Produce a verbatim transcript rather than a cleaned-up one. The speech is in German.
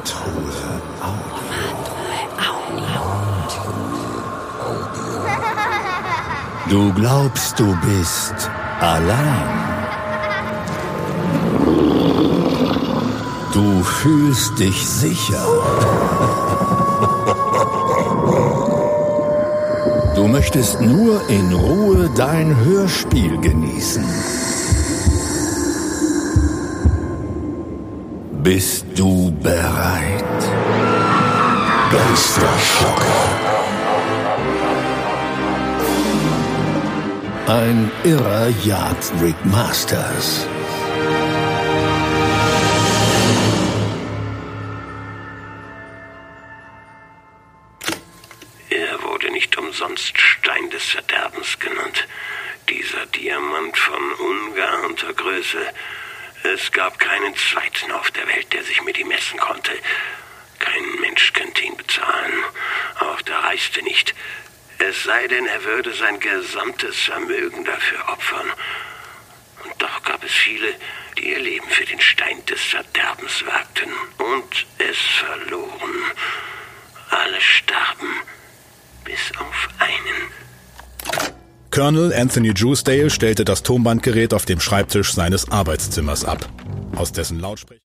Truhe Audio. Du glaubst, du bist allein. Du fühlst dich sicher. Du möchtest nur in Ruhe dein Hörspiel genießen. Bist du bereit? Geisterschocker. Ein irrer jagt Rick Masters. Er wurde nicht umsonst Stein des Verderbens genannt. Dieser Diamant von ungeahnter Größe. Es gab keinen zweiten auf der Welt, der sich mit ihm messen konnte. Kein Mensch könnte ihn bezahlen. Auch der Reichste nicht. Es sei denn, er würde sein gesamtes Vermögen dafür opfern. Und doch gab es viele, die ihr Leben für den Stein des Verderbens wagten und es verloren. Alle starben, bis auf einen. Colonel Anthony Drewsdale stellte das Tonbandgerät auf dem Schreibtisch seines Arbeitszimmers ab. Aus dessen Lautsprecher